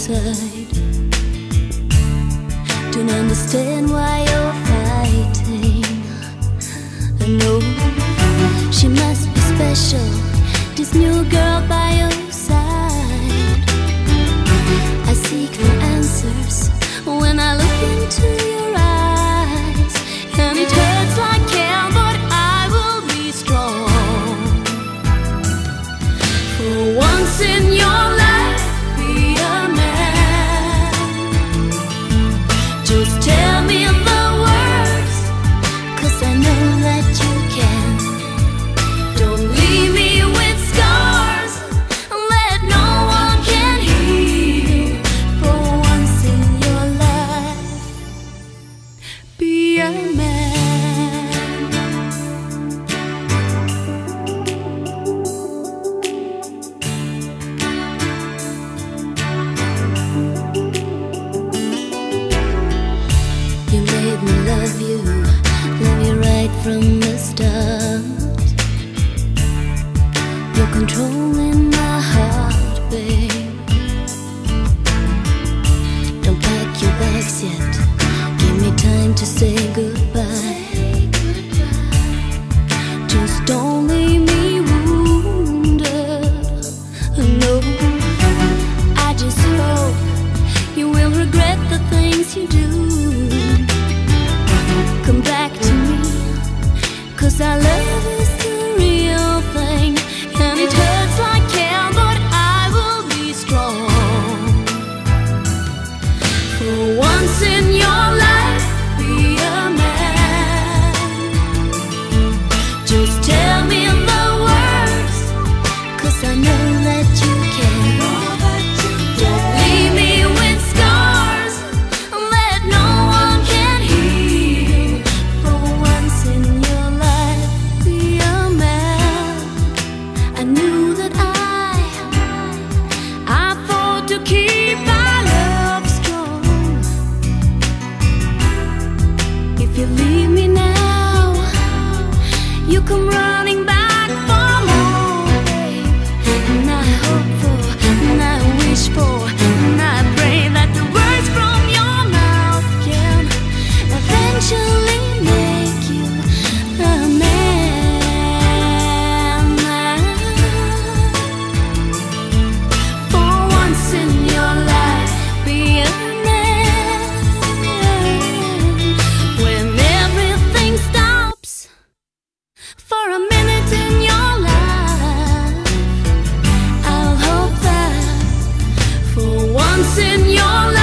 inside. Don't understand why you're fighting. I know she must be special, this new girl by your side. I seek for answers when I look into your eyes, and it hurts like hell, but I will be strong. For once in your life, be a man. Just tell me the words, 'cause I know that you can. Don't leave me with scars that no one can heal. For once in your life, be a man. You made me love you right from the start. You're controlling my heart, babe. Don't pack your bags yet. Give me time to say goodbye. Just don't leave me wounded. No, I just hope you will regret the things you do. Come back to me, 'cause our love is the real thing, and it hurts like hell, but I will be strong. For once in your life, be a man. Just tell me the words, 'cause I know that you can. Don't leave me with scars that no one can heal. For once in your life, be a man. I knew that I fought to keep our love strong. If you leave me now, you come running back for more, babe. And I hope for, and I wish for, and I pray that the words from your mouth can eventually make you a man. For once in your life, be a man. When everything stops for a minute in your life, I'll hope that for once in your life,